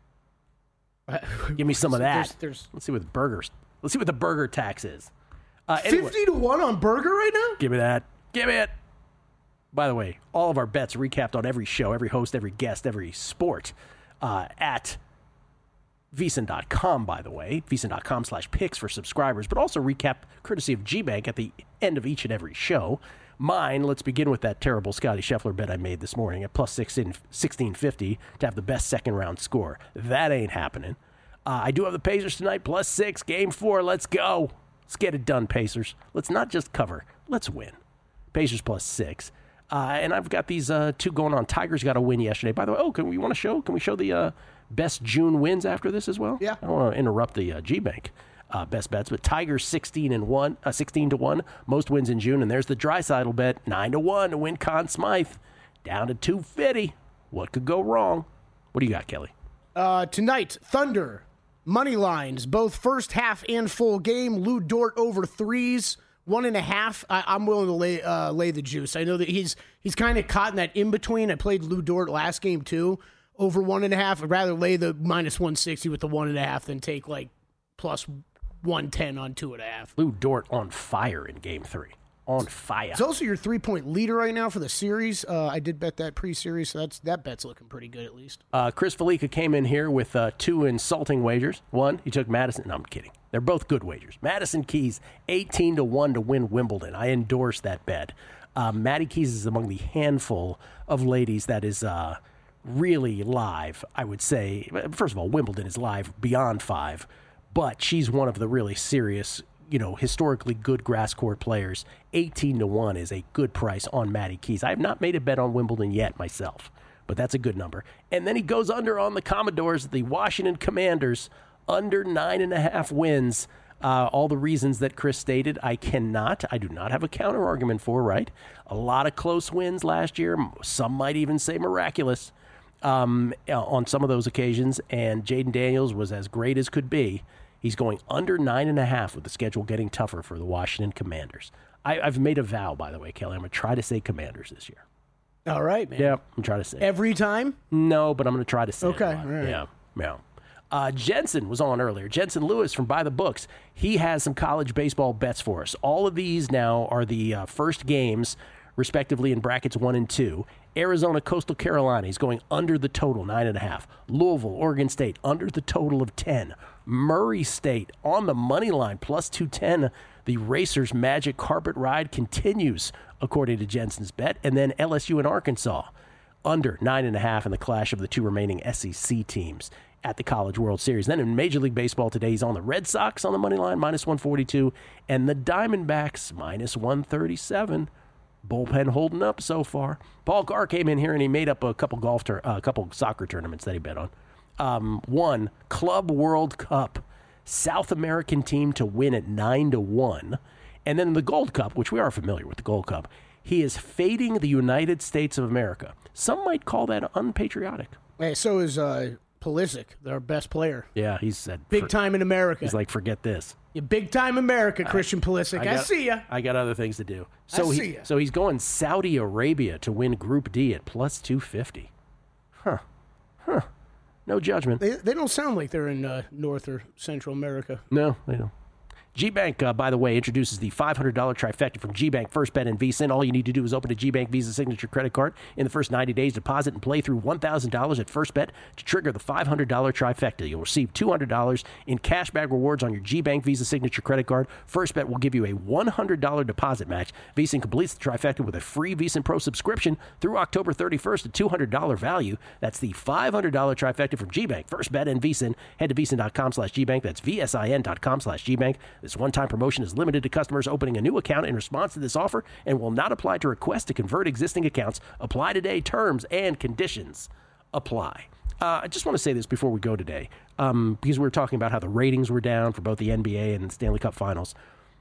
Give me some of that.
There's, there's
Let's see what the burgers. Let's see what the burger tax is. Uh, anyway,
fifty to one on Berger right now?
Give me that. Give me it. By the way, all of our bets recapped on every show, every host, every guest, every sport uh, at V S I N dot com, by the way. V S I N dot com slash picks for subscribers, but also recap courtesy of G-Bank at the end of each and every show. Mine, let's begin with that terrible Scotty Scheffler bet I made this morning at plus sixteen fifty to have the best second round score. That ain't happening. Uh, I do have the Pacers tonight, plus six, game four. Let's go. Let's get it done, Pacers. Let's not just cover. Let's win. Pacers plus six. Uh, and I've got these uh, two going on. Tigers got a win yesterday. By the way, oh, can we want to show? Can we show the uh, best June wins after this as well?
Yeah.
I don't want to interrupt the uh, G-Bank uh, best bets, but Tigers sixteen and one, uh, sixteen to one, most wins in June. And there's the Draisaitl bet, nine to one to win Conn Smythe, down to two fifty. What could go wrong? What do you got, Kelly?
Uh, tonight, Thunder money lines, both first half and full game. Lou Dort over threes. One and a half. I, I'm willing to lay uh, lay the juice. I know that he's he's kind of caught in that in between. I played Lou Dort last game too, over one and a half. I'd rather lay the minus one sixty with the one and a half than take like plus one ten on two and a half.
Lou Dort on fire in game three. On fire.
It's also your three point leader right now for the series. Uh, I did bet that pre-series, so that's that bet's looking pretty good at least.
Uh, Chris Felica came in here with uh, two insulting wagers. One, he took Madison. No, I'm kidding. They're both good wagers. Madison Keys, eighteen to one to win Wimbledon. I endorse that bet. Uh, Maddie Keys is among the handful of ladies that is uh, really live, I would say. First of all, Wimbledon is live beyond five, but she's one of the really serious, you know, historically good grass court players. eighteen to one is a good price on Maddie Keys. I have not made a bet on Wimbledon yet myself, but that's a good number. And then he goes under on the Commodores, the Washington Commanders, under nine and a half wins. Uh, all the reasons that Chris stated, I cannot, I do not have a counter argument for, right? A lot of close wins last year. Some might even say miraculous um, on some of those occasions. And Jaden Daniels was as great as could be. He's going under nine and a half with the schedule getting tougher for the Washington Commanders. I, I've made a vow, by the way, Kelly. I'm going to try to say Commanders this year.
All right, man.
Yeah, I'm trying to say
every time.
No, but I'm going to try to say.
Okay,
it
all right.
Yeah, yeah. Uh, Jensen was on earlier. Jensen Lewis from By the Books. He has some college baseball bets for us. All of these now are the uh, first games, respectively, in brackets one and two. Arizona, Coastal Carolina. He's going under the total, nine and a half. Louisville, Oregon State, under the total of ten. Murray State on the money line, plus two ten. The Racers' magic carpet ride continues, according to Jensen's bet. And then L S U and Arkansas, under nine and a half in the clash of the two remaining S E C teams at the College World Series. Then in Major League Baseball today, he's on the Red Sox on the money line, minus one forty-two, and the Diamondbacks, minus one thirty-seven. Bullpen holding up so far. Paul Carr came in here and he made up a couple golf, tur- uh, a couple soccer tournaments that he bet on. Um, one, Club World Cup, South American team to win at nine to one, and then the Gold Cup, which we are familiar with the Gold Cup. He is fading the United States of America. Some might call that unpatriotic.
Hey, so is uh, Pulisic, their best player.
Yeah, he said
big
for,
time in America.
He's like, forget this.
Yeah, big time America, Christian
I,
Pulisic. I,
got,
I see ya.
I got other things to do. So
I
he,
see ya.
So he's going Saudi Arabia to win Group D at plus two fifty. Huh. Huh. No judgment.
They they don't sound like they're in uh, North or Central America.
No, they don't. G-Bank, uh, by the way, introduces the five hundred dollars trifecta from G-Bank, First Bet, and VSiN. All you need to do is open a G-Bank Visa Signature credit card. In the first ninety days, deposit and play through one thousand dollars at First Bet to trigger the five hundred dollars trifecta. You'll receive two hundred dollars in cashback rewards on your G-Bank Visa Signature credit card. First Bet will give you a one hundred dollars deposit match. VSiN completes the trifecta with a free VSiN Pro subscription through October thirty-first, a two hundred dollars value. That's the five hundred dollars trifecta from G-Bank, First Bet, and VSiN. Head to VSiN.com slash G-Bank. That's V-S-I-N.com slash G-Bank. This one-time promotion is limited to customers opening a new account in response to this offer and will not apply to requests to convert existing accounts. Apply today. Terms and conditions apply. Uh, I just want to say this before we go today, um, because we were talking about how the ratings were down for both the N B A and the Stanley Cup Finals.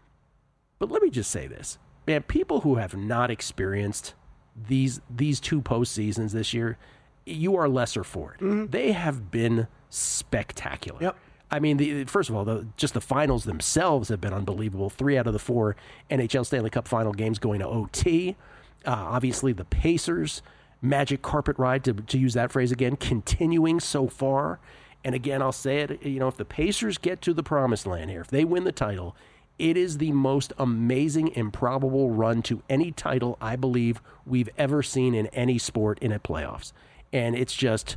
But let me just say this. Man, people who have not experienced these these two postseasons this year, you are lesser for it. Mm-hmm. They have been spectacular. Yep. I mean, the, first of all, the, just the finals themselves have been unbelievable. Three out of the four N H L Stanley Cup final games going to O T. Uh, obviously, the Pacers, magic carpet ride, to, to use that phrase again, continuing so far. And again, I'll say it, you know, if the Pacers get to the promised land here, if they win the title, it is the most amazing, improbable run to any title I believe we've ever seen in any sport in a playoffs. And it's just...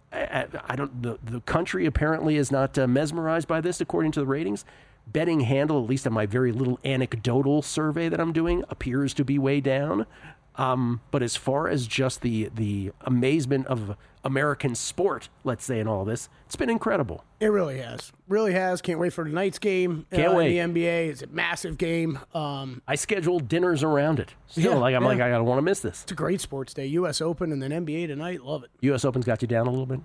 I, I don't. The, the country apparently is not uh, mesmerized by this, according to the ratings. Betting handle, at least on my very little anecdotal survey that I'm doing, appears to be way down. Um, but as far as just the the amazement of American sport, let's say, in all this, it's been incredible.
It really has. Really has. Can't wait for tonight's game.
Can't
uh,
wait.
In the N B A. It's a massive game. Um,
I scheduled dinners around it. Still,
yeah,
like I'm
yeah.
like I don't want to miss this.
It's a great sports day. U S Open and then N B A tonight. Love it.
U S Open's got you down a little bit.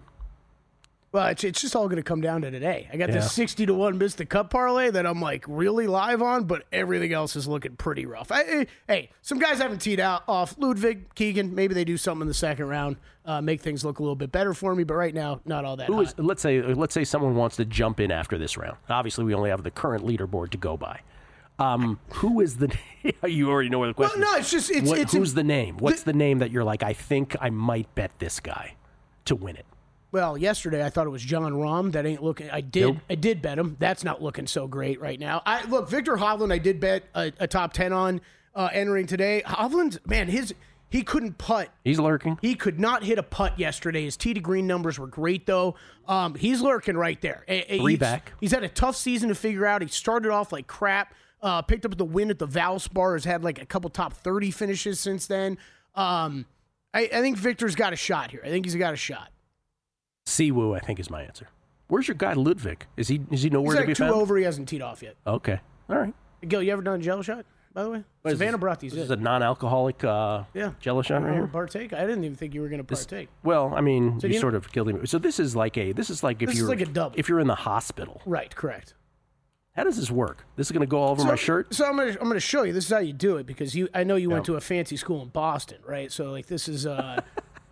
Well, it's, it's just all going to come down to today. I got
Yeah.
this sixty to one Mister Cup parlay that I'm like really live on, but everything else is looking pretty rough. I, I, hey, some guys haven't teed out off. Ludwig, Keegan, maybe they do something in the second round, uh, make things look a little bit better for me, but right now, not all that
Who
hot.
is, let's say let's say someone wants to jump in after this round. Obviously, we only have the current leaderboard to go by. Um, who is the? You already know what the question.
Well, no,
is.
it's just it's,
What,
it's
who's
a,
the name? What's the, the name that you're like? I think I might bet this guy to win it.
Well, yesterday I thought it was John Rahm. That ain't looking. I did.
Nope.
I did bet him. That's not looking so great right now. I look, Victor Hovland. I did bet a, a top ten on uh, entering today. Hovland, man, his he couldn't putt.
He's lurking.
He could not hit a putt yesterday. His tee to green numbers were great though. Um, he's lurking right there. A- a-
Three
he's,
back.
He's had a tough season to figure out. He started off like crap. Uh, picked up the win at the Valspar. Has had like a couple top thirty finishes since then. Um, I, I think Victor's got a shot here. I think he's got a shot.
Siwoo, I think, is my answer. Where's your guy Ludwig? Is he is he nowhere
He's
to be
like two
found?
over. He hasn't teed off yet.
Okay, all right.
Gil, you ever done a Jello shot? By the way,
What is
Savannah
this?
brought these.
This
in.
is a non-alcoholic uh,
Yeah.
Jello shot right
You
here.
wanna partake? I didn't even think you were going to
This-
partake.
well, I mean,
So
you
you
sort of killed him. So this is like a this is like if
This is
you're
like a double.
if you're in the hospital.
Right, correct.
How does this work? This is going to go all over
so,
my shirt.
So I'm going to I'm going to show you. This is how you do it because you I know you went
Yeah.
to a fancy school in Boston, right? So like this is uh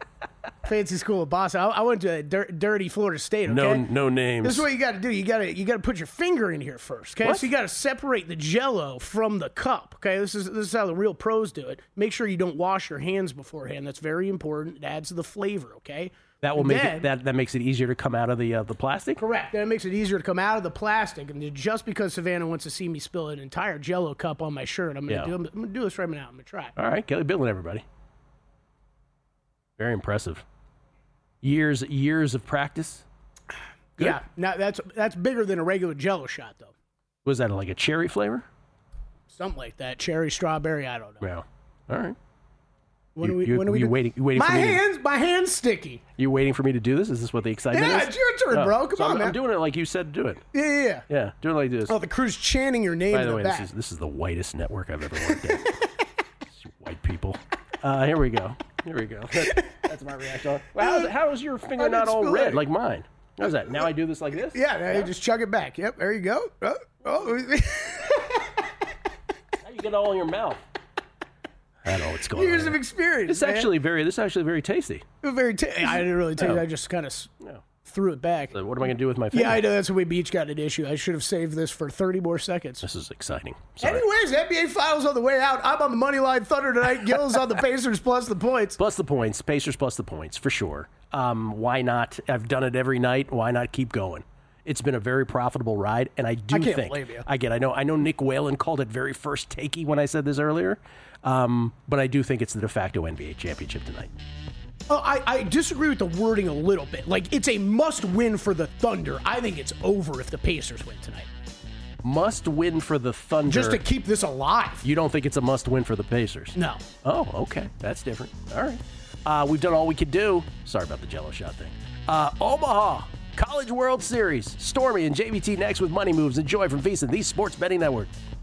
fancy school in Boston. I, I went to a dir- dirty Florida State. Okay?
No no names.
This is what you got to do. You got to you got to put your finger in here first. Okay,
What?
so you got to separate the Jello from the cup. Okay, this is this is how the real pros do it. Make sure you don't wash your hands beforehand. That's very important. It adds to the flavor. Okay.
that will
And
make
then-
it that that makes it easier to come out of the uh, the plastic.
Correct. That makes it easier to come out of the plastic. And just because Savannah wants to see me spill an entire Jello cup on my shirt, I'm gonna
Yeah.
do. I'm gonna do this right now. I'm gonna try.
All right, Kelly Billin, everybody. Very impressive. Years years of practice. Good.
Yeah. Now that's that's bigger than a regular Jello shot, though.
Was that like a cherry flavor?
Something like that. Cherry, strawberry. I don't know.
Yeah. All right.
When
You-
are we?
you-
when are we?
you
do-
waiting- you waiting
my
for me to-
hands. My hands sticky.
You waiting for me to do this? Is this what the excitement
Yeah,
is?
it's your turn,
Oh,
bro. Come
so
on,
I'm,
man.
I'm doing it like you said to do it.
Yeah, yeah, yeah.
Yeah, doing it like this.
Oh, the crew's chanting your name
By
in
the
the
way,
back.
this is this is the whitest network I've ever worked at. It's white people. Uh, here we go. Here we go. That, that's my reaction. Well, how's, how is your finger
I
not
didn't
all
spill
red
any.
like mine? How's that? Now I do this like this?
Yeah, now you just chug it back. Yep, there you go. Oh, oh.
Now you get it all in your mouth. I don't know what's going
Years
on.
of
here.
experience.
This is
man.
actually very. This is actually very tasty.
very. T- I didn't really take
No.
it. I just kind of
No.
threw it back.
So what am I going to do with my finger?
Yeah, I know. That's what we each got an issue. I should have saved this for thirty more seconds.
This is exciting. Sorry.
Anyways, N B A Finals on the way out. I'm on the money line Thunder tonight. Gil's on the Pacers plus the points.
Plus the points. Pacers plus the points, for sure. Um, why not? I've done it every night. Why not keep going? It's been a very profitable ride, and I do
I can't
think
blame you.
I get. I know. I know. Nick Whalen called it very first takey when I said this earlier, um, but I do think it's the de facto N B A championship tonight.
Oh, I, I disagree with the wording a little bit. Like, it's a must-win for the Thunder. I think it's over if the Pacers win tonight.
Must win for the Thunder.
Just to keep this alive.
You don't think it's a must win for the Pacers?
No.
Oh, okay. That's different. All right. Uh, we've done all we could do. Sorry about the Jello shot thing. Uh, Omaha College World Series. Stormy and J V T next with Money Moves. Enjoy from VEASAN, the Sports Betting Network.